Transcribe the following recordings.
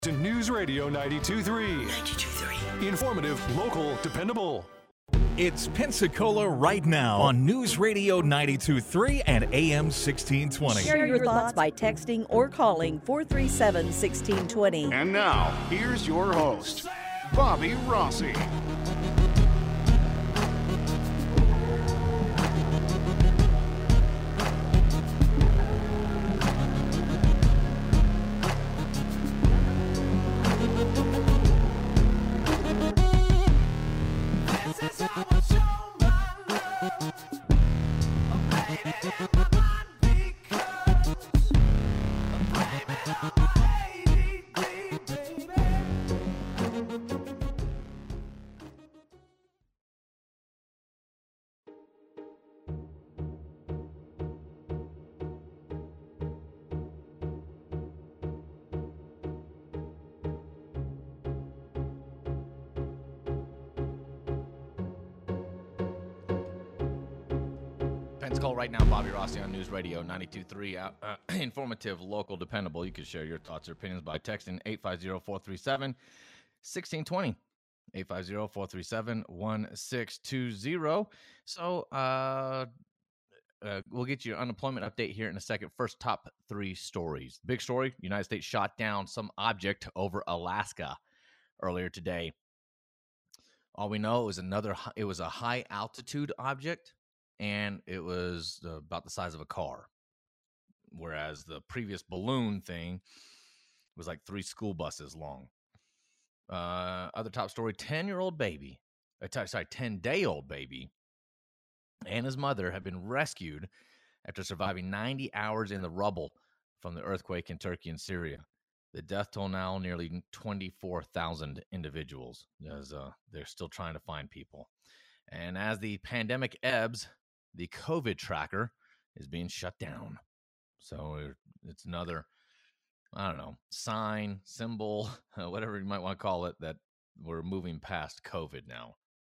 To News Radio 92.3. 92.3. Informative, local, dependable. It's Pensacola right now on News Radio 92.3 and AM 1620. Share your thoughts by texting or calling 437-1620. And now, here's your host, Bobby Rossi. Pensacola right now, Bobby Rossi on News Radio 92.3. Informative, local, dependable. You can share your thoughts or opinions by texting 850-437-1620. 850-437-1620. So we'll get you an unemployment update here in a second. First, top three stories. Big story, United States shot down some object over Alaska earlier today. All we know is it was a high-altitude object, and it was about the size of a car, whereas the previous balloon thing was like 3 school buses long. Other top story, 10-day-old baby and his mother have been rescued after surviving 90 hours in the rubble from the earthquake in Turkey and Syria. The death toll now nearly 24,000 individuals, as they're still trying to find people. And as the pandemic ebbs, the COVID tracker is being shut down. So it's another, sign, symbol, whatever you might want to call it, that we're moving past COVID now.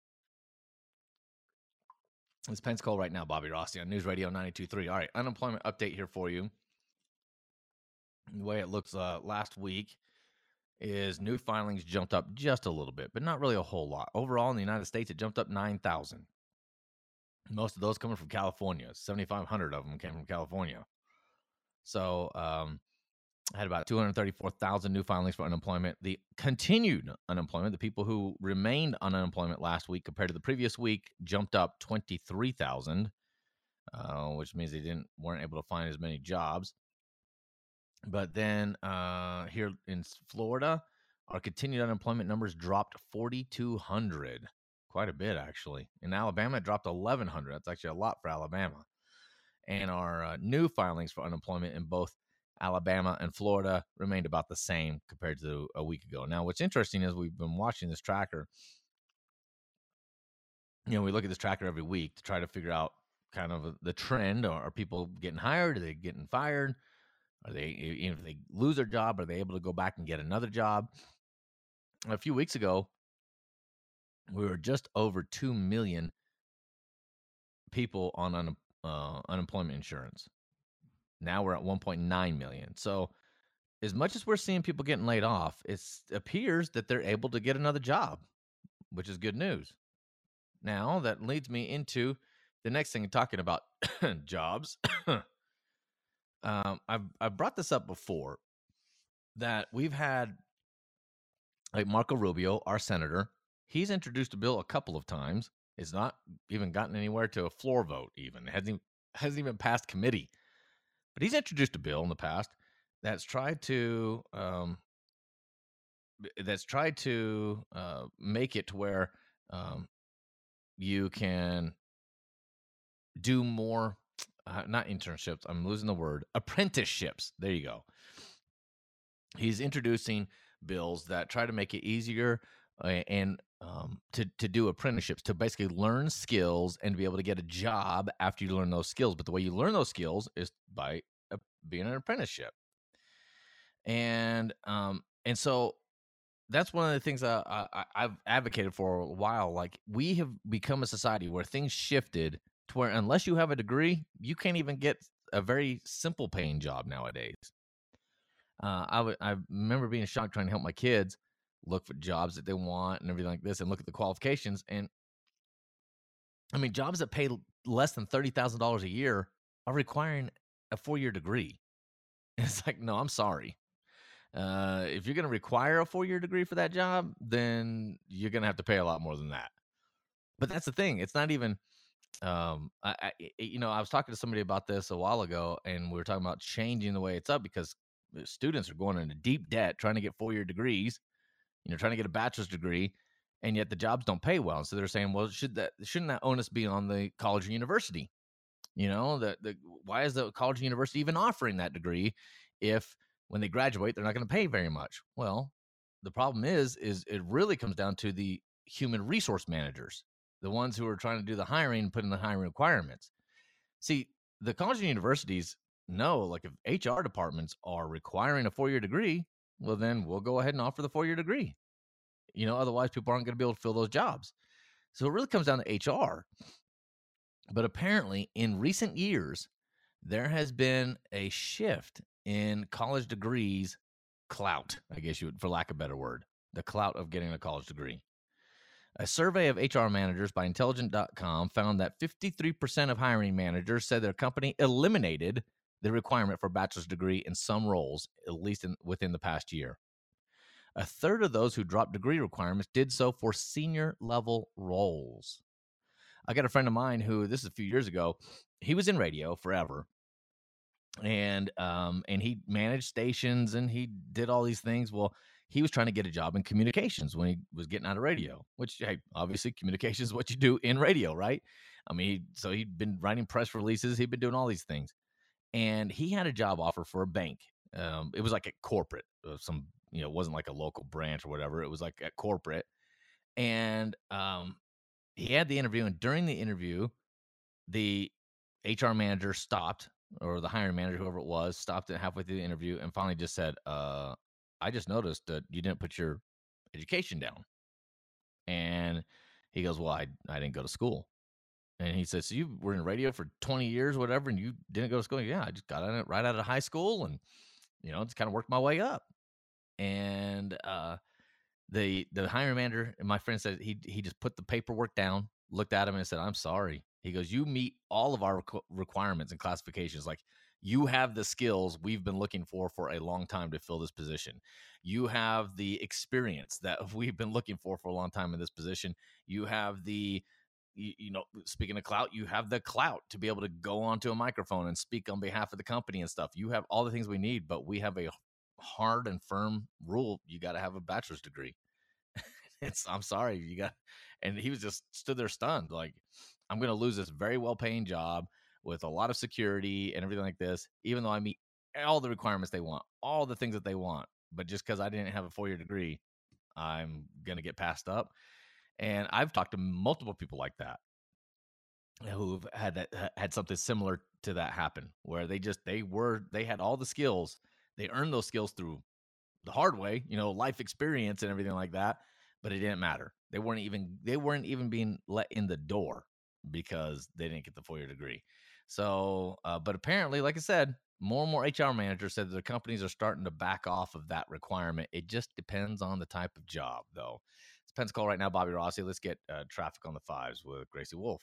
It's Pensacola right now, Bobby Rossi on News Radio 92.3. All right, unemployment update here for you. The way it looks last week is new filings jumped up just a little bit, but not really a whole lot. Overall, in the United States, it jumped up 9,000. Most of those coming from California. 7,500 of them came from California. So I had about 234,000 new filings for unemployment. The continued unemployment, the people who remained on unemployment last week compared to the previous week, jumped up 23,000, which means they weren't able to find as many jobs. But then here in Florida, our continued unemployment numbers dropped 4,200. Quite a bit, actually. In Alabama, it dropped 1,100. That's actually a lot for Alabama. And our new filings for unemployment in both Alabama and Florida remained about the same compared to a week ago. Now, what's interesting is we've been watching this tracker. We look at this tracker every week to try to figure out kind of the trend. Are people getting hired? Are they getting fired? Are they, if they lose their job, are they able to go back and get another job? A few weeks ago, we were just over 2 million people on unemployment insurance. Now we're at 1.9 million. So as much as we're seeing people getting laid off, it appears that they're able to get another job, which is good news. Now that leads me into the next thing, talking about jobs. I've brought this up before, that we've had, like, Marco Rubio, our senator. He's introduced a bill a couple of times. It's not even gotten anywhere to a floor vote even. It hasn't even passed committee. But he's introduced a bill in the past that's tried to make it to where you can do more, not internships, I'm losing the word, apprenticeships. There you go. He's introducing bills that try to make it easier and to do apprenticeships, to basically learn skills and be able to get a job after you learn those skills. But the way you learn those skills is by being an apprenticeship. And so that's one of the things I've advocated for a while. Like, we have become a society where things shifted to where unless you have a degree, you can't even get a very simple paying job nowadays. I remember being shocked trying to help my kids look for jobs that they want and everything like this, and look at the qualifications. And I mean, jobs that pay less than $30,000 a year are requiring a 4-year degree. And it's like, no, I'm sorry. If you're going to require a 4-year degree for that job, then you're going to have to pay a lot more than that. But that's the thing. It's not even, I was talking to somebody about this a while ago, and we were talking about changing the way it's up because students are going into deep debt trying to get 4-year degrees, trying to get a bachelor's degree, and yet the jobs don't pay well. And so they're saying, well, shouldn't that onus be on the college or university? Why is the college or university even offering that degree if when they graduate, they're not going to pay very much? Well, the problem is it really comes down to the human resource managers, the ones who are trying to do the hiring and put in the hiring requirements. See, the college and universities know, like, if HR departments are requiring a 4-year degree, well, then we'll go ahead and offer the 4-year degree. Otherwise people aren't going to be able to fill those jobs. So it really comes down to HR. But apparently, in recent years, there has been a shift in college degrees clout, I guess you would, for lack of a better word, the clout of getting a college degree. A survey of HR managers by Intelligent.com found that 53% of hiring managers said their company eliminated the requirement for a bachelor's degree in some roles, at least within the past year. A third of those who dropped degree requirements did so for senior level roles. I got a friend of mine who, this is a few years ago, he was in radio forever, and he managed stations and he did all these things. Well, he was trying to get a job in communications when he was getting out of radio, which, hey, obviously communications is what you do in radio, right? I mean, so he'd been writing press releases. He'd been doing all these things, and he had a job offer for a bank. It was like a corporate, it wasn't like a local branch or whatever. It was like a corporate, and he had the interview, and during the interview, the HR manager stopped, or the hiring manager, whoever it was, stopped it halfway through the interview and finally just said, I just noticed that you didn't put your education down. And he goes, well, I didn't go to school. And he says, so you were in radio for 20 years, whatever, and you didn't go to school? Yeah, I just got on it right out of high school and, just kind of worked my way up. And the hiring manager, and my friend said he just put the paperwork down, looked at him and said, I'm sorry. He goes, you meet all of our requirements and classifications. Like, you have the skills we've been looking for a long time to fill this position. You have the experience that we've been looking for a long time in this position. You have the, speaking of clout, you have the clout to be able to go onto a microphone and speak on behalf of the company and stuff. You have all the things we need, but we have a hard and firm rule. You got to have a bachelor's degree. I'm sorry, you got. And he was just stood there stunned, like, I'm going to lose this very well-paying job with a lot of security and everything like this, even though I meet all the requirements they want, all the things that they want. But just because I didn't have a 4-year degree, I'm going to get passed up. And I've talked to multiple people like that who've had something similar to that happen, where they had all the skills. They earned those skills through the hard way, life experience and everything like that. But it didn't matter. They weren't even being let in the door because they didn't get the 4-year degree. So, but apparently, like I said, more and more HR managers said that their companies are starting to back off of that requirement. It just depends on the type of job, though. It's Pensacola right now, Bobby Rossi. Let's get traffic on the 5s with Gracie Wolf.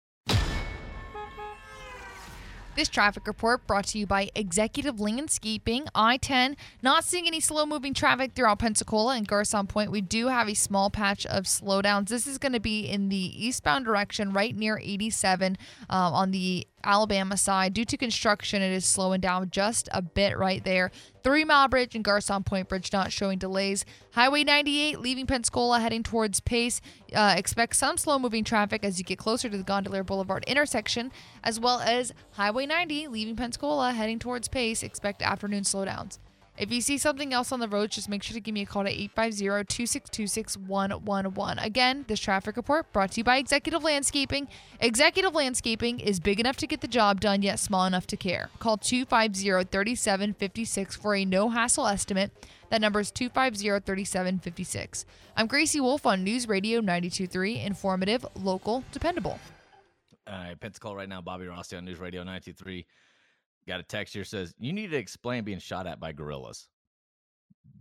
This traffic report brought to you by Executive Landscaping, I-10. Not seeing any slow-moving traffic throughout Pensacola and Garcon Point. We do have a small patch of slowdowns. This is going to be in the eastbound direction right near 87 on the Alabama side. Due to construction, it is slowing down just a bit right there. 3 Mile Bridge and Garcon Point Bridge not showing delays. Highway 98 leaving Pensacola heading towards Pace. Expect some slow-moving traffic as you get closer to the Gondolier Boulevard intersection, as well as Highway 90 leaving Pensacola heading towards Pace. Expect afternoon slowdowns. If you see something else on the road, just make sure to give me a call to 850-262-6111. Again, this traffic report brought to you by Executive Landscaping. Executive Landscaping is big enough to get the job done, yet small enough to care. Call 250-3756 for a no-hassle estimate. That number is 250-3756. I'm Gracie Wolf on News Radio 92.3, informative, local, dependable. Pensacola right now, Bobby Rossi on News Radio 92.3. Got a text here says, you need to explain being shot at by gorillas.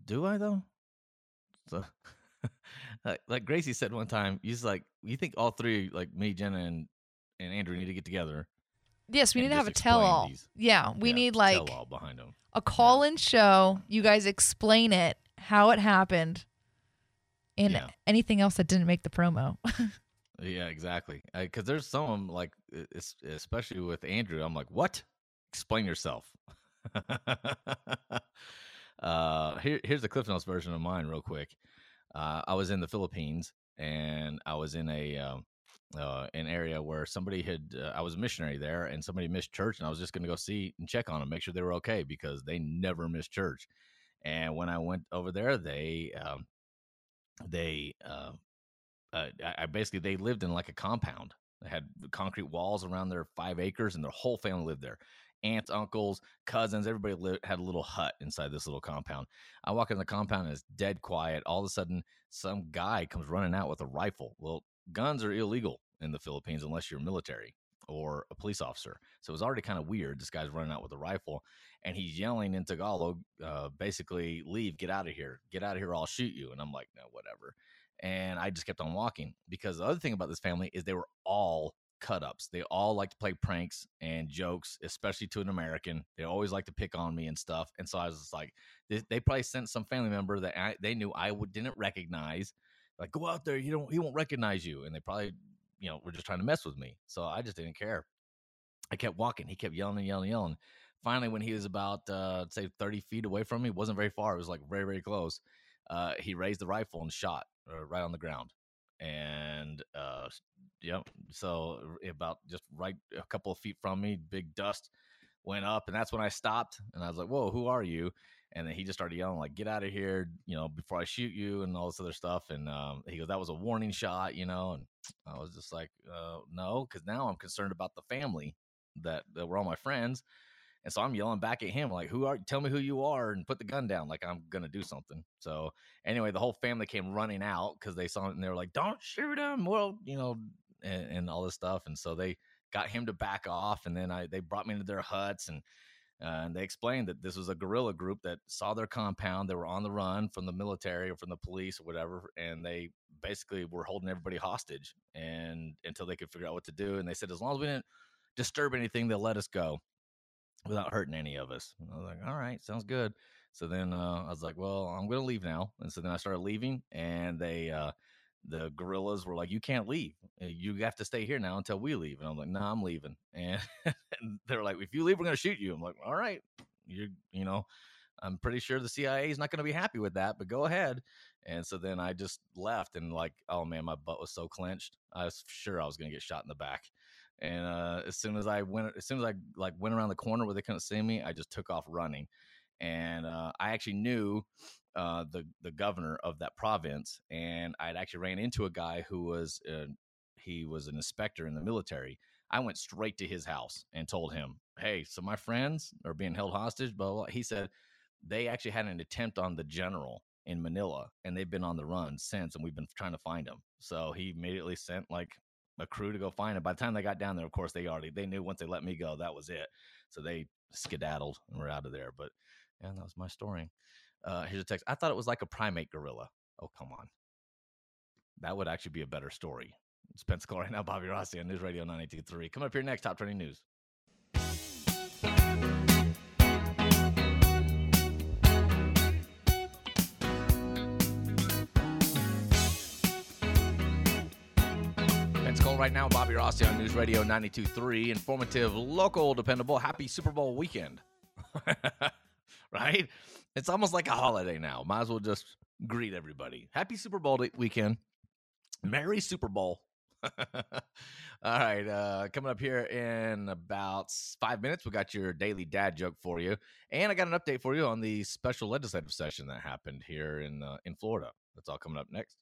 do I though? So, like Gracie said one time, he's like, you think all three, like me, Jenna, and Andrew, need to get together? Yes, we and need to have a just explain tell-all. these. Yeah, we need like tell-all behind them. a call-in show. You guys explain it, how it happened, and anything else that didn't make the promo. Yeah, exactly. Because there's some like, especially with Andrew, I'm like, what? Explain yourself. Here's the Cliff Notes version of mine, real quick. I was in the Philippines, and I was in an area where somebody had. I was a missionary there, and somebody missed church, and I was just going to go see and check on them, make sure they were okay, because they never missed church. And when I went over there, I basically, they lived in like a compound. They had concrete walls around their 5 acres, and their whole family lived there. Aunts, uncles, cousins, everybody had a little hut inside this little compound. I walk in the compound, and it's dead quiet. All of a sudden, some guy comes running out with a rifle. Well, guns are illegal in the Philippines unless you're military or a police officer. So it was already kind of weird. This guy's running out with a rifle, and he's yelling in Tagalog, basically, leave, get out of here, or I'll shoot you. And I'm like, no, whatever. And I just kept on walking, because the other thing about this family is they were all cut-ups. They all like to play pranks and jokes, especially to an American. They always like to pick on me and stuff. And so I was just like, they probably sent some family member that they knew I didn't recognize. Like, go out there, he won't recognize you. And they probably, were just trying to mess with me. So I just didn't care. I kept walking. He kept yelling and yelling and yelling. Finally, when he was about, say 30 feet away from me, it wasn't very far. It was like very, very close. He raised the rifle and shot right on the ground. And, so about just right a couple of feet from me, big dust went up. And that's when I stopped. And I was like, whoa, who are you? And then he just started yelling, like, get out of here, before I shoot you, and all this other stuff. And he goes, that was a warning shot, and I was just like, no, because now I'm concerned about the family that were all my friends. And so I'm yelling back at him, like, tell me who you are, and put the gun down, like I'm going to do something. So anyway, the whole family came running out because they saw it, and they were like, don't shoot him. Well, and all this stuff. And so they got him to back off. And then they brought me into their huts, and they explained that this was a guerrilla group that saw their compound. They were on the run from the military or from the police or whatever. And they basically were holding everybody hostage and until they could figure out what to do. And they said, as long as we didn't disturb anything, they'll let us go without hurting any of us. And I was like, all right, sounds good. So then I was like, well, I'm going to leave now. And so then I started leaving, and the guerrillas were like, you can't leave. You have to stay here now until we leave. And I'm like, no, I'm leaving. And they're like, if you leave, we're going to shoot you. I'm like, all right, I'm pretty sure the CIA is not going to be happy with that, but go ahead. And so then I just left, and like, oh man, my butt was so clenched. I was sure I was going to get shot in the back. And as soon as I went around the corner where they couldn't see me, I just took off running. And I actually knew the governor of that province, and I'd actually ran into a guy who was he was an inspector in the military. I went straight to his house and told him, hey, so my friends are being held hostage, blah, blah, blah. He said they actually had an attempt on the general in Manila, and they've been on the run since, and we've been trying to find him. So he immediately sent like a crew to go find him. By the time they got down there, of course, they knew once they let me go, that was it. So they skedaddled and were out of there. But yeah, that was my story. Here's a text. I thought it was like a primate gorilla. Oh, come on. That would actually be a better story. It's Pensacola right now. Bobby Rossi on News Radio 92.3. Coming up here next, Top Trending News. Pensacola right now. Bobby Rossi on News Radio 92.3. Informative, local, dependable. Happy Super Bowl weekend. Right? It's almost like a holiday now. Might as well just greet everybody. Happy Super Bowl weekend. Merry Super Bowl. All right. Coming up here in about 5 minutes, we got your daily dad joke for you. And I got an update for you on the special legislative session that happened here in Florida. That's all coming up next.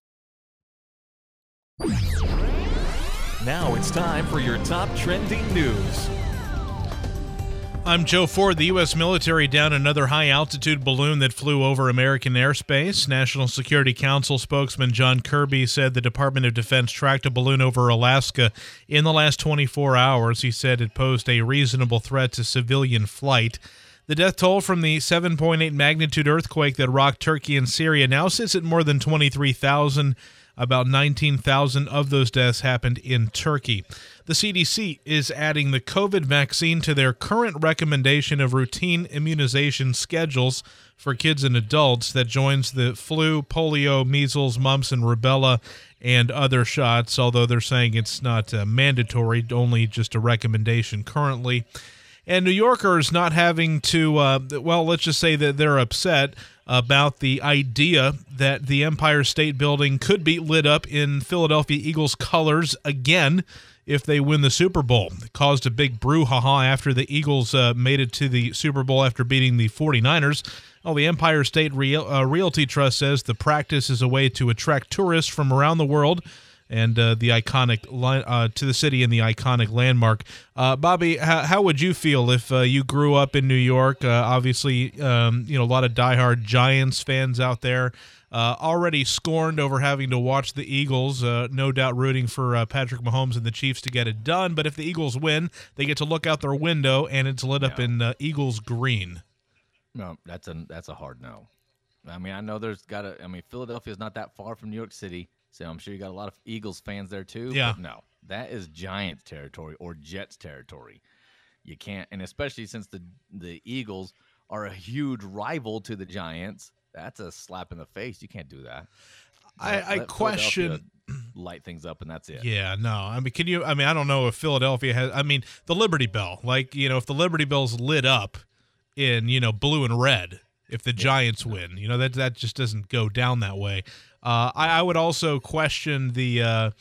Now it's time for your top trending news. I'm Joe Ford. The U.S. military downed another high-altitude balloon that flew over American airspace. National Security Council spokesman John Kirby said the Department of Defense tracked a balloon over Alaska in the last 24 hours. He said it posed a reasonable threat to civilian flight. The death toll from the 7.8 magnitude earthquake that rocked Turkey and Syria now sits at more than 23,000. About 19,000 of those deaths happened in Turkey. The CDC is adding the COVID vaccine to their current recommendation of routine immunization schedules for kids and adults that joins the flu, polio, measles, mumps, and rubella and other shots, although they're saying it's not mandatory, only just a recommendation currently. And New Yorkers not having to, let's just say that they're upset about the idea that the Empire State Building could be lit up in Philadelphia Eagles colors again if they win the Super Bowl. It caused a big brouhaha after the Eagles made it to the Super Bowl after beating the 49ers. Well, the Empire State Realty Trust says the practice is a way to attract tourists from around the world and the iconic to the city and the iconic landmark. Bobby, how would you feel if you grew up in New York? Obviously, a lot of diehard Giants fans out there, already scorned over having to watch the Eagles. No doubt rooting for Patrick Mahomes and the Chiefs to get it done. But if the Eagles win, they get to look out their window and it's lit up in Eagles green. No, that's a hard no. I mean, I know Philadelphia is not that far from New York City. So I'm sure you got a lot of Eagles fans there too. Yeah. But no, that is Giants territory or Jets territory. You can't, and especially since the Eagles are a huge rival to the Giants, that's a slap in the face. You can't do that. I question light things up, and that's it. Yeah, no. I mean, I don't know if Philadelphia has. I mean, the Liberty Bell, if the Liberty Bell's lit up in blue and red, if the Giants win, that just doesn't go down that way. I would also question the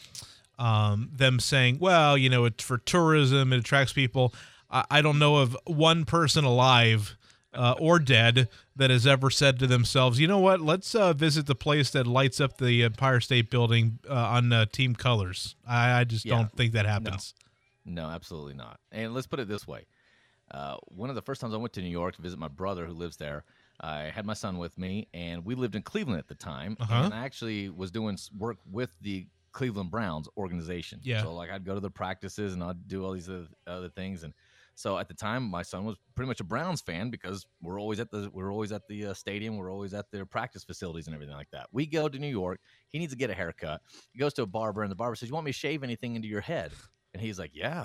them saying, well, it's for tourism, it attracts people. I don't know of one person alive or dead that has ever said to themselves, you know what, let's visit the place that lights up the Empire State Building on team colors. I just don't think that happens. No, absolutely not. And let's put it this way. One of the first times I went to New York to visit my brother who lives there, I had my son with me, and we lived in Cleveland at the time, and I actually was doing work with the Cleveland Browns organization. Yeah. So, I'd go to the practices, and I'd do all these other things, and so at the time, my son was pretty much a Browns fan because we're always at the stadium, we're always at their practice facilities and everything like that. We go to New York. He needs to get a haircut. He goes to a barber, and the barber says, "You want me to shave anything into your head?" And he's like, "Yeah,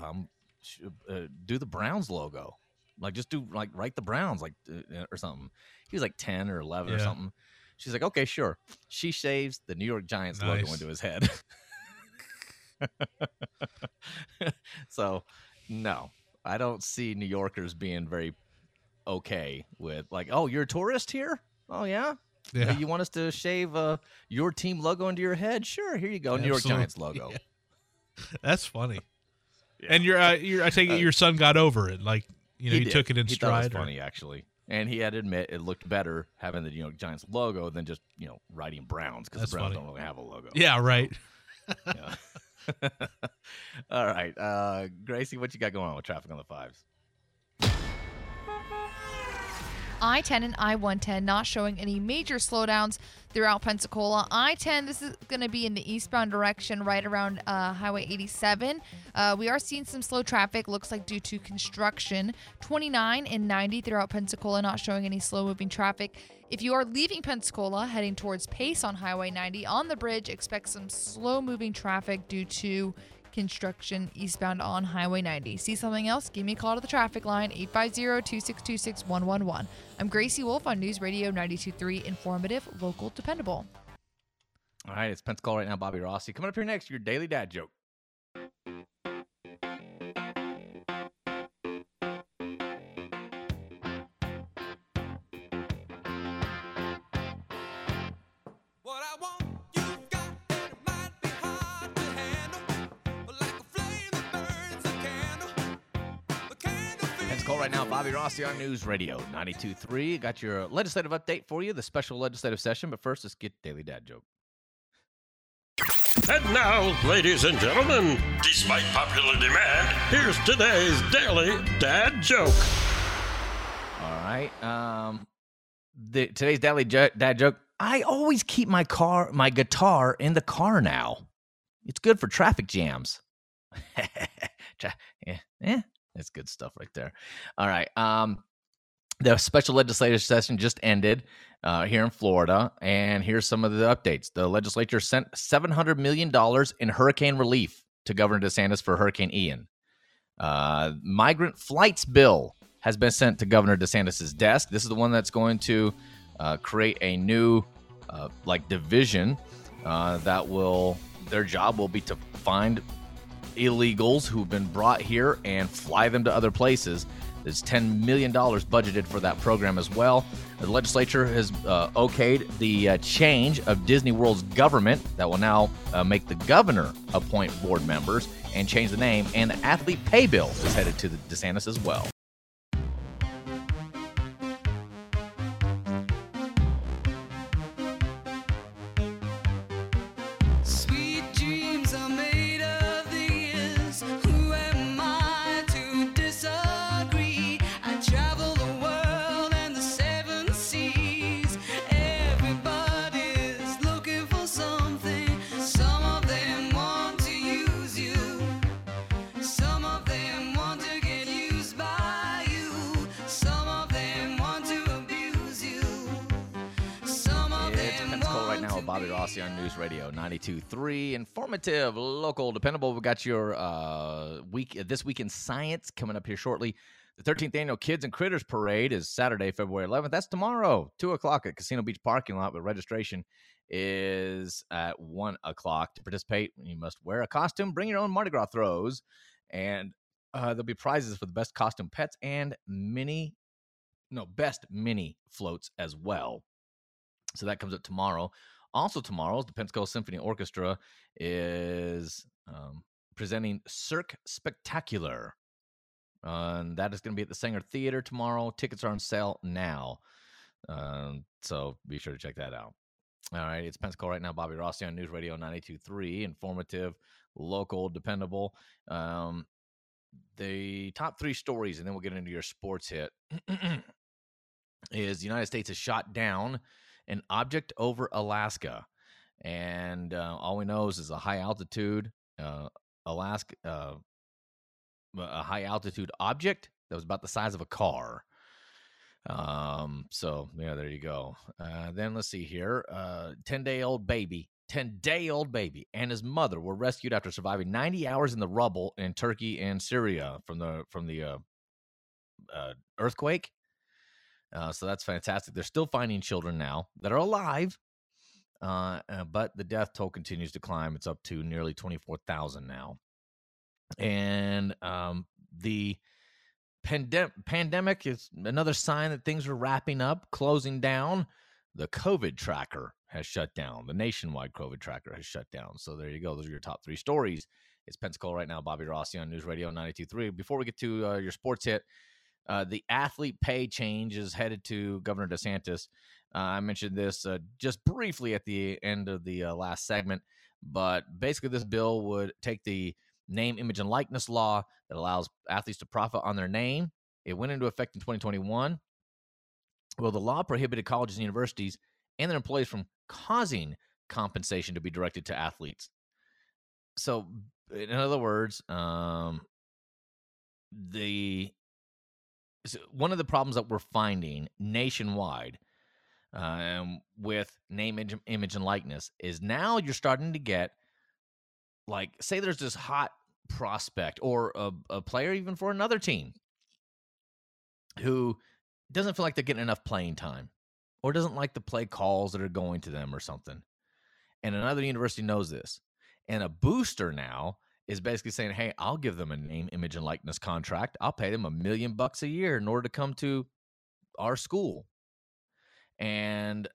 do the Browns logo." Just do write the Browns or something. He was 10 or 11 or something. She's like, okay, sure. She shaves the New York Giants logo into his head. So, no, I don't see New Yorkers being very okay with oh, you're a tourist here? Oh, yeah? You want us to shave your team logo into your head? Sure, here you go, New York Giants logo. Yeah. That's funny. Yeah. And I take it your son got over it, he took it in stride. He thought it was funny, actually. And he had to admit it looked better having the New York Giants logo than just, writing Browns, because the Browns don't really have a logo. Yeah, right. Yeah. All right. Gracie, what you got going on with traffic on the fives? I-10 and I-110 not showing any major slowdowns throughout Pensacola. I-10, this is going to be in the eastbound direction right around Highway 87. We are seeing some slow traffic, looks like due to construction. 29 and 90 throughout Pensacola not showing any slow-moving traffic. If you are leaving Pensacola, heading towards Pace on Highway 90, on the bridge, expect some slow-moving traffic due to construction eastbound on Highway 90. See something else? Give me a call to the traffic line, 850-262-6111. I'm Gracie Wolf on News Radio 92.3, informative, local, dependable. All right, it's Pensacola right now. Bobby Rossi. Coming up here next, your daily dad joke. Call right now, Bobby Rossi on News Radio 92.3. Got your legislative update for you, the special legislative session. But first, let's get Daily Dad Joke. And now, ladies and gentlemen, despite popular demand, here's today's Daily Dad Joke. All right. Today's Daily Dad Joke. I always keep my guitar in the car now. It's good for traffic jams. Yeah. That's good stuff right there. All right. The special legislative session just ended here in Florida, and here's some of the updates. The legislature sent $700 million in hurricane relief to Governor DeSantis for Hurricane Ian. Migrant flights bill has been sent to Governor DeSantis' desk. This is the one that's going to create a new division their job will be to find illegals who've been brought here and fly them to other places. There's $10 million budgeted for that program as well. The legislature has okayed the change of Disney World's government that will now make the governor appoint board members and change the name. And the athlete pay bill is headed to the DeSantis as well. Bobby Rossi on News Radio 92.3. Informative, local, dependable. We've got your This Week in Science coming up here shortly. The 13th Annual Kids and Critters Parade is Saturday, February 11th. That's tomorrow, 2 o'clock at Casino Beach parking lot, but registration is at 1 o'clock. To participate, you must wear a costume, bring your own Mardi Gras throws, and there'll be prizes for the best costume pets and best mini floats as well. So that comes up tomorrow. Also tomorrow, the Pensacola Symphony Orchestra is presenting Cirque Spectacular. And that is going to be at the Sanger Theater tomorrow. Tickets are on sale now. So be sure to check that out. All right, it's Pensacola Right Now. Bobby Rossi on News Radio 92.3. Informative, local, dependable. The top 3 stories, and then we'll get into your sports hit, is the United States has shot down an object over Alaska, and all we know is a high altitude Alaska, a high altitude object that was about the size of a car. So yeah, there you go. Then let's see here. 10-day-old baby and his mother were rescued after surviving 90 hours in the rubble in Turkey and Syria from the earthquake. So that's fantastic. They're still finding children now that are alive, but the death toll continues to climb. It's up to nearly 24,000 now. And the pandemic is another sign that things are wrapping up, closing down. The COVID tracker has shut down. The nationwide COVID tracker has shut down. So there you go. Those are your top 3 stories. It's Pensacola Right Now. Bobby Rossi on News Radio 92.3. Before we get to your sports hit, the athlete pay change is headed to Governor DeSantis. I mentioned this just briefly at the end of the last segment, but basically this bill would take the name, image, and likeness law that allows athletes to profit on their name. It went into effect in 2021. Well, the law prohibited colleges and universities and their employees from causing compensation to be directed to athletes. So, in other words, one of the problems that we're finding nationwide with name, image, and likeness is now you're starting to get, like, say there's this hot prospect or a player even for another team who doesn't feel like they're getting enough playing time or doesn't like the play calls that are going to them or something. And another university knows this. And a booster now is basically saying, hey, I'll give them a name, image, and likeness contract. I'll pay them $1 million a year in order to come to our school. And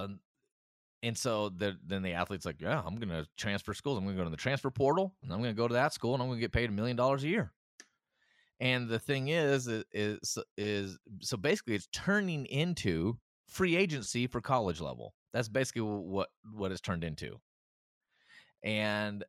so then the athlete's like, yeah, I'm going to transfer schools. I'm going to go to the transfer portal, and I'm going to go to that school, and I'm going to get paid $1 million a year. And the thing is so basically it's turning into free agency for college level. That's basically what it's turned into. And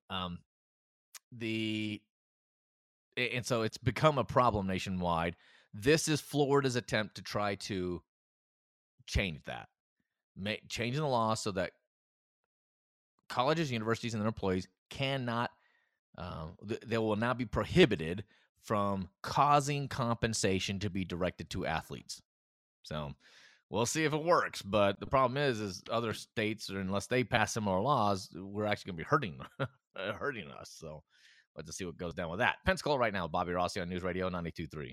so it's become a problem nationwide. This is Florida's attempt to try to change that, changing the law so that colleges, universities, and their employees cannot, they will now be prohibited from causing compensation to be directed to athletes. So we'll see if it works. But the problem is other states, or unless they pass similar laws, we're actually going to be hurting us. So let's see what goes down with that. Pensacola right now, Bobby Rossi on News Radio 92.3.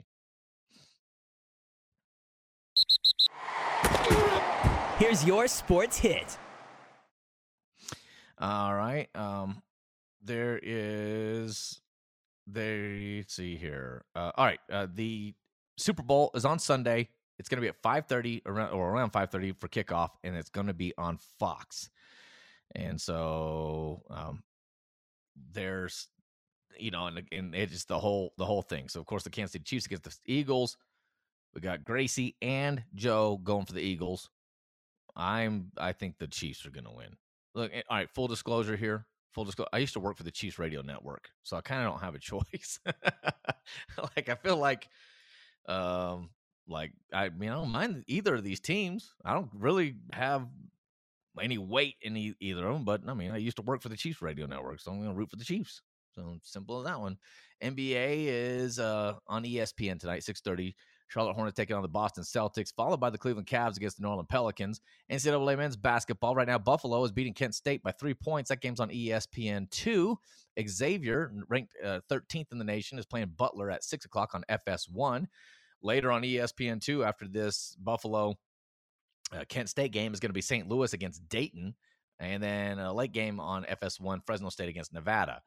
Here's your sports hit. All right. Let's see here. All right. The Super Bowl is on Sunday. It's going to be at 5:30 around 5:30 for kickoff, and it's going to be on Fox. And so there's, and it's just the whole thing. So of course the Kansas City Chiefs against the Eagles. We got Gracie and Joe going for the Eagles. I think the Chiefs are going to win. Look, all right, full disclosure here. I used to work for the Chiefs radio network, so I kind of don't have a choice. I feel like I don't mind either of these teams. I don't really have any weight in either of them, but I used to work for the Chiefs radio network, so I'm going to root for the Chiefs. So simple as that one. NBA is on ESPN tonight, 6:30. Charlotte Hornets taking on the Boston Celtics, followed by the Cleveland Cavs against the New Orleans Pelicans. NCAA men's basketball right now, Buffalo is beating Kent State by 3 points. That game's on ESPN2. Xavier, ranked 13th in the nation, is playing Butler at 6 o'clock on FS1. Later on ESPN2, after this Buffalo Kent State game, is going to be St. Louis against Dayton. And then a late game on FS1, Fresno State against Nevada.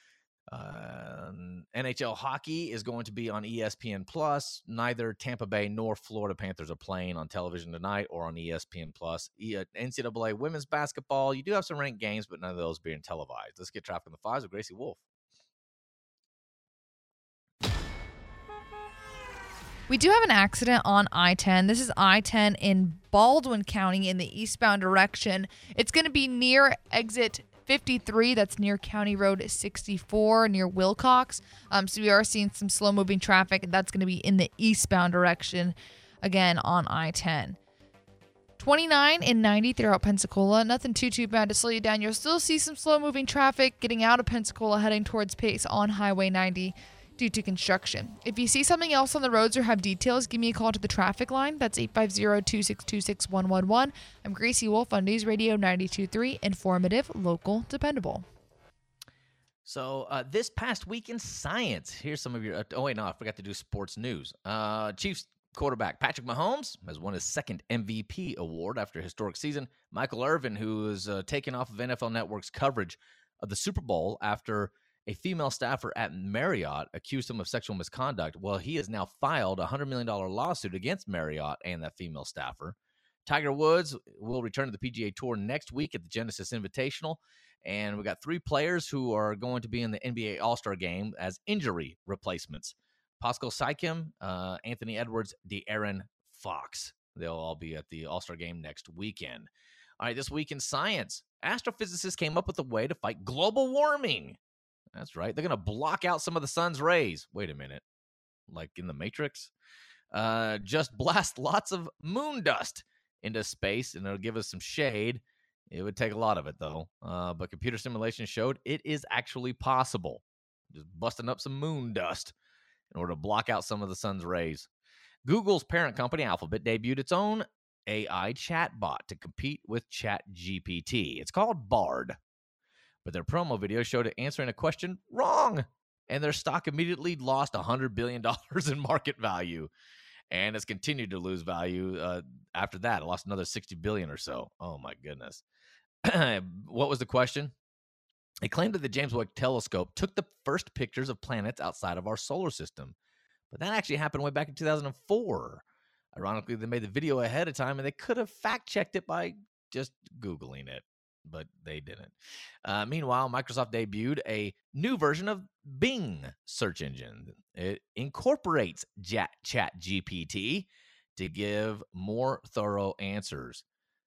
NHL hockey is going to be on ESPN Plus. Neither Tampa Bay nor Florida Panthers are playing on television tonight or on ESPN Plus. NCAA women's basketball, you do have some ranked games, but none of those being televised. Let's get traffic in the fives with Gracie Wolf. We do have an accident on I-10. This is I-10 in Baldwin County in the eastbound direction. It's going to be near exit 53, that's near County Road 64, near Wilcox. So we are seeing some slow-moving traffic, and that's going to be in the eastbound direction, again, on I-10. 29 and 90 throughout Pensacola. Nothing too bad to slow you down. You'll still see some slow-moving traffic getting out of Pensacola, heading towards Pace on Highway 90 due to construction. If you see something else on the roads or have details, give me a call to the traffic line. That's 850-262-6111. I'm Gracie Wolf on News Radio 92.3, informative, local, dependable. So this past week in science, here's some of your I forgot to do sports news. Chiefs quarterback Patrick Mahomes has won his second MVP award after a historic season. Michael Irvin, who is taken off of NFL Network's coverage of the Super Bowl after a female staffer at Marriott accused him of sexual misconduct. Well, he has now filed a $100 million lawsuit against Marriott and that female staffer. Tiger Woods will return to the PGA Tour next week at the Genesis Invitational. And we got 3 players who are going to be in the NBA All-Star Game as injury replacements. Pascal Siakam, Anthony Edwards, De'Aaron Fox. They'll all be at the All-Star Game next weekend. All right, this week in science, astrophysicists came up with a way to fight global warming. That's right. They're going to block out some of the sun's rays. Wait a minute. Like in the Matrix? Just blast lots of moon dust into space, and it'll give us some shade. It would take a lot of it, though. But computer simulation showed it is actually possible. Just busting up some moon dust in order to block out some of the sun's rays. Google's parent company, Alphabet, debuted its own AI chatbot to compete with ChatGPT. It's called Bard. But their promo video showed it answering a question wrong, and their stock immediately lost $100 billion in market value, and it's continued to lose value after that. It lost another $60 billion or so. Oh, my goodness. What was the question? It claimed that the James Webb Telescope took the first pictures of planets outside of our solar system, but that actually happened way back in 2004. Ironically, they made the video ahead of time, and they could have fact-checked it by just Googling it. But they didn't. Meanwhile, Microsoft debuted a new version of Bing search engine. It incorporates ChatGPT to give more thorough answers.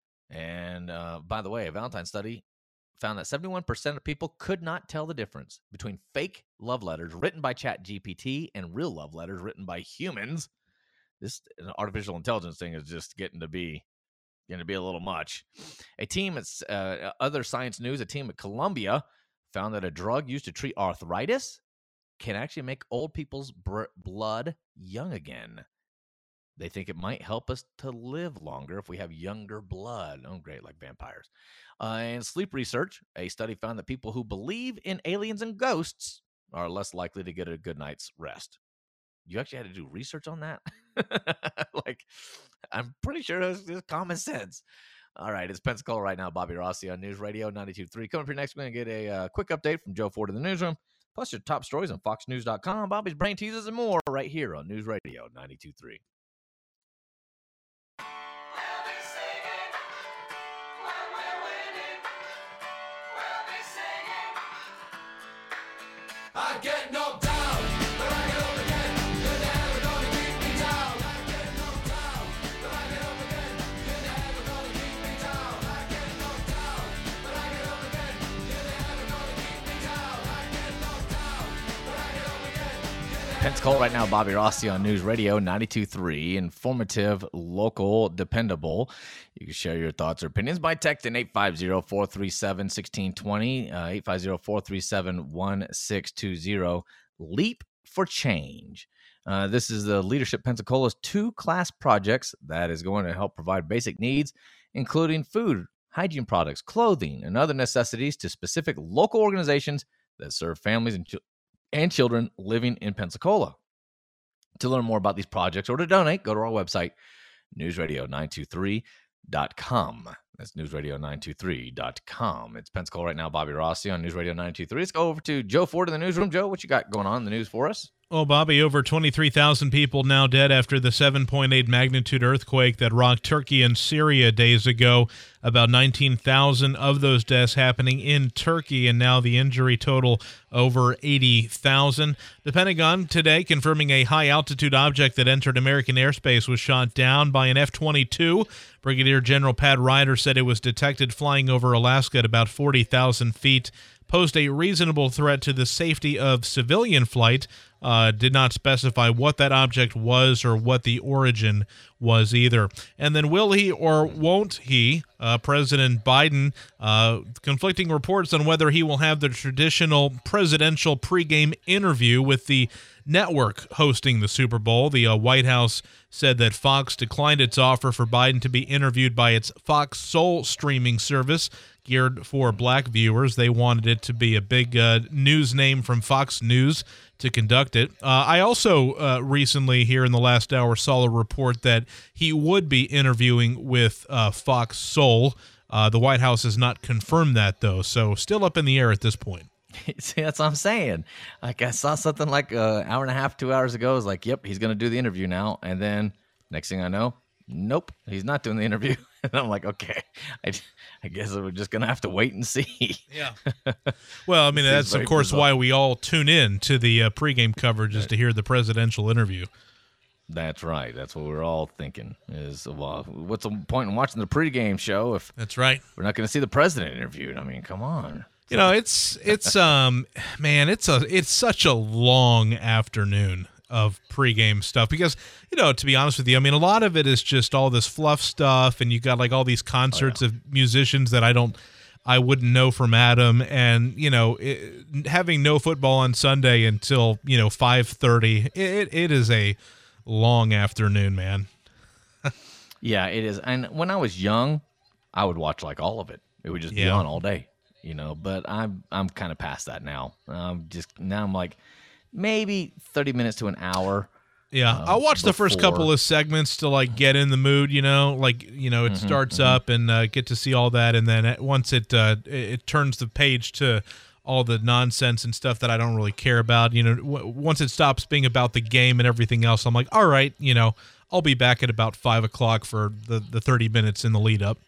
And by the way, a Valentine study found that 71% of people could not tell the difference between fake love letters written by ChatGPT and real love letters written by humans. This artificial intelligence thing is just getting to be a little much. A team at other science news, a team at Columbia found that a drug used to treat arthritis can actually make old people's blood young again. They think it might help us to live longer if we have younger blood. Oh, great, like vampires. And sleep research, a study found that people who believe in aliens and ghosts are less likely to get a good night's rest. You actually had to do research on that? Like, I'm pretty sure it's common sense. All right, it's Pensacola right now. Bobby Rossi on News Radio 92.3. Coming up here next, we're going to get a quick update from Joe Ford in the newsroom, plus your top stories on foxnews.com, Bobby's Brain Teasers, and more right here on News Radio 92.3. I get knocked down, but I get up again. You're never gonna keep me down. I get knocked down, but I get up again. You're never gonna keep me down. I get knocked down, but I get up again. You're never gonna keep me down. I get knocked down, but I get up again. Pensacola right now, Bobby Rossi on News Radio 92.3. Informative, local, dependable. You can share your thoughts or opinions by texting 850-437-1620, 850-437-1620. Leap for Change. This is the Leadership Pensacola's 2-class projects that is going to help provide basic needs, including food, hygiene products, clothing, and other necessities to specific local organizations that serve families and children living in Pensacola. To learn more about these projects or to donate, go to our website, newsradio923.com. That's newsradio923.com. It's Pensacola right now. Bobby Rossi on News Radio 923. Let's go over to Joe Ford in the newsroom. Joe, what you got going on in the news for us? Well, Bobby, over 23,000 people now dead after the 7.8 magnitude earthquake that rocked Turkey and Syria days ago. About 19,000 of those deaths happening in Turkey, and now the injury total over 80,000. The Pentagon today confirming a high-altitude object that entered American airspace was shot down by an F-22. Brigadier General Pat Ryder said it was detected flying over Alaska at about 40,000 feet. Posed a reasonable threat to the safety of civilian flight. Did not specify what that object was or what the origin was either. And then will he or won't he, President Biden, conflicting reports on whether he will have the traditional presidential pregame interview with the network hosting the Super Bowl. The White House said that Fox declined its offer for Biden to be interviewed by its Fox Soul streaming service geared for black viewers. They wanted it to be a big news name from Fox News to conduct it. I also recently here in the last hour saw a report that he would be interviewing with Fox Soul. The White House has not confirmed that, though, so still up in the air at this point. See, that's what I'm saying. Like, I saw something like an hour and a half, 2 hours ago. I was like, yep, he's going to do the interview now. And then next thing I know, nope, he's not doing the interview. And I'm like, okay, I guess we're just going to have to wait and see. Yeah. Well, I mean, that's, of course, why we all tune in to the pregame coverage is to hear the presidential interview. That's right. That's what we're all thinking is, well, what's the point in watching the pregame show if that's right, we're not going to see the president interviewed? I mean, come on. You know, it's man, it's such a long afternoon of pregame stuff because, you know, to be honest with you, I mean, a lot of it is just all this fluff stuff, and you got like all these concerts of musicians that I wouldn't know from Adam, and you know, having no football on Sunday until 5:30, it is a long afternoon, man. Yeah, it is. And when I was young, I would watch like all of it. It would just be on all day. But I'm kind of past that now. I'm like maybe 30 minutes to an hour. Yeah, I'll watch the first couple of segments to like get in the mood. It starts up and get to see all that, and then once it turns the page to all the nonsense and stuff that I don't really care about. Once it stops being about the game and everything else, I'm like, all right, I'll be back at about 5 o'clock for the 30 minutes in the lead up.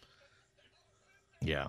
Yeah.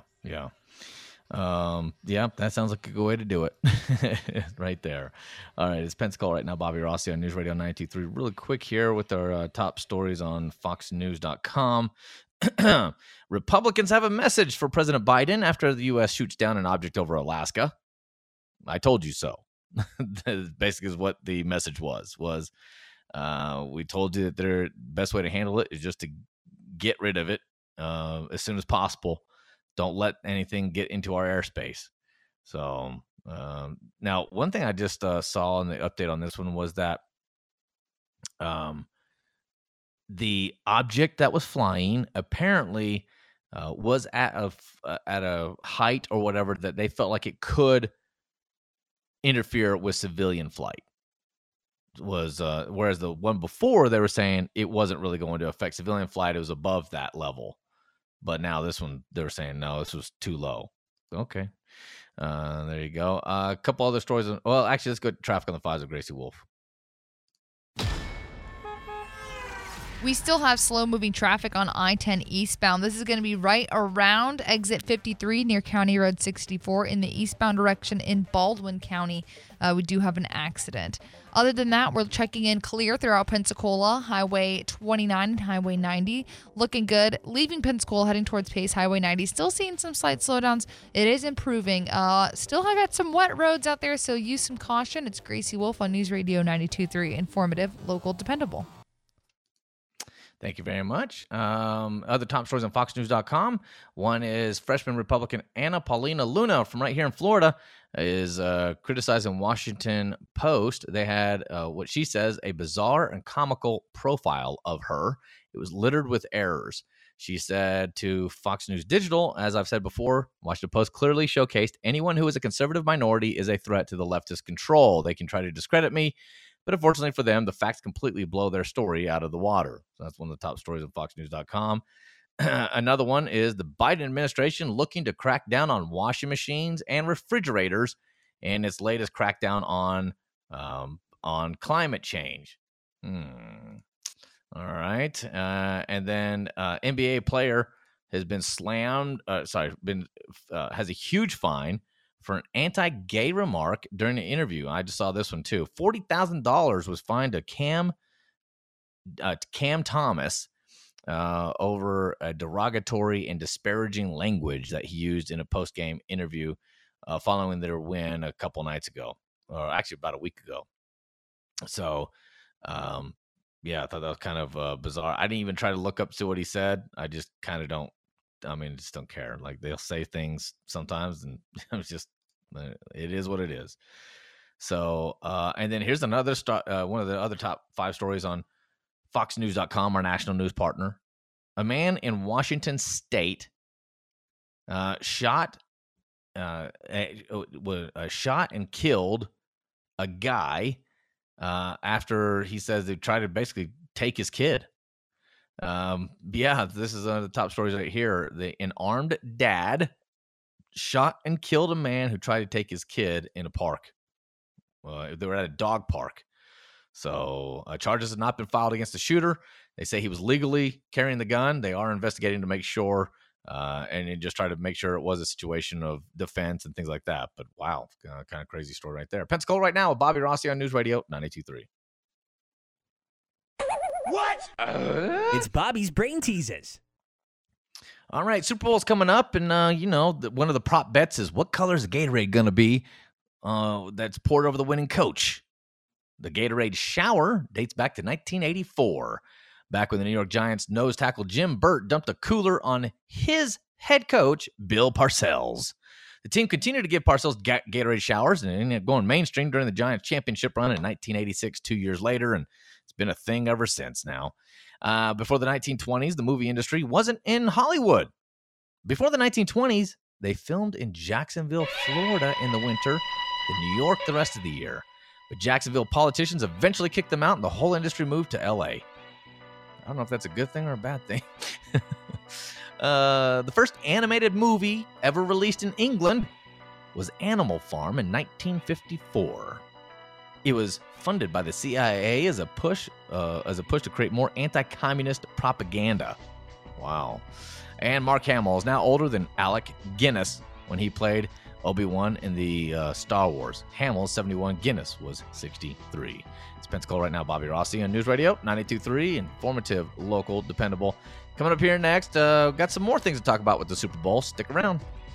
That sounds like a good way to do it right there. All right, it's Pensacola right now. Bobby Rossi on News Radio 92.3. Really quick here with our top stories on foxnews.com. Republicans have a message for President Biden after the U.S. shoots down an object over Alaska. I told you so. Basically is what the message was we told you that the best way to handle it is just to get rid of it as soon as possible. Don't let anything get into our airspace. So now, one thing I just saw in the update on this one was that the object that was flying apparently was at a height or whatever that they felt like it could interfere with civilian flight. Whereas the one before, they were saying it wasn't really going to affect civilian flight. It was above that level. But now this one, they were saying, no, this was too low. Okay. There you go. A couple other stories. Well, actually, let's go to traffic on the 5s of Gracie Wolf. We still have slow-moving traffic on I-10 eastbound. This is going to be right around exit 53 near County Road 64 in the eastbound direction in Baldwin County. We do have an accident. Other than that, we're checking in clear throughout Pensacola, Highway 29 and Highway 90. Looking good. Leaving Pensacola, heading towards Pace, Highway 90. Still seeing some slight slowdowns. It is improving. Still have got some wet roads out there, so use some caution. It's Gracie Wolf on News Radio 92.3. Informative, local, dependable. Thank you very much. Other top stories on FoxNews.com. One is freshman Republican Anna Paulina Luna from right here in Florida is criticizing Washington Post. They had what she says a bizarre and comical profile of her. It was littered with errors. She said to Fox News Digital, as I've said before, Washington Post clearly showcased anyone who is a conservative minority is a threat to the leftist control. They can try to discredit me, but unfortunately for them, the facts completely blow their story out of the water. So that's one of the top stories on FoxNews.com. Another one is the Biden administration looking to crack down on washing machines and refrigerators and its latest crackdown on climate change. All right. And then NBA player has been has a huge fine for an anti-gay remark during an interview. I just saw this one too. $40,000 was fined to Cam Thomas over a derogatory and disparaging language that he used in a post-game interview following their win a couple nights ago, or actually about a week ago. So, yeah, I thought that was kind of bizarre. I didn't even try to look up to what he said. I just kind of don't. I mean, just don't care. Like, they'll say things sometimes, and it's just, it is what it is. So, and then here's another one of the other top 5 stories on FoxNews.com, our national news partner. A man in Washington State shot and killed a guy after he says they tried to basically take his kid. Yeah, this is one of the top stories right here. An armed dad shot and killed a man who tried to take his kid in a park. They were at a dog park. So charges have not been filed against the shooter. They say he was legally carrying the gun. They are investigating to make sure, and just try to make sure it was a situation of defense and things like that. But wow, kind of crazy story right there. Pensacola right now with Bobby Rossi on News Radio 92.3. What? It's Bobby's Brain Teases. All right, Super Bowl's coming up, and one of the prop bets is what color is the Gatorade going to be that's poured over the winning coach. The Gatorade shower dates back to 1984, back when the New York Giants nose tackle Jim Burt dumped a cooler on his head coach, Bill Parcells. The team continued to give Parcells Gatorade showers and ended up going mainstream during the Giants championship run in 1986, 2 years later, and it's been a thing ever since now. Before the 1920s, the movie industry wasn't in Hollywood. Before the 1920s, they filmed in Jacksonville, Florida in the winter, in New York the rest of the year. But Jacksonville politicians eventually kicked them out, and the whole industry moved to L.A. I don't know if that's a good thing or a bad thing. The first animated movie ever released in England was Animal Farm in 1954. It was funded by the CIA as a push to create more anti-communist propaganda. Wow. And Mark Hamill is now older than Alec Guinness when he played Obi-Wan in the Star Wars. Hamill, 71. Guinness was 63. It's Pensacola right now. Bobby Rossi on News Radio 92.3. Informative, local, dependable. Coming up here next, got some more things to talk about with the Super Bowl. Stick around.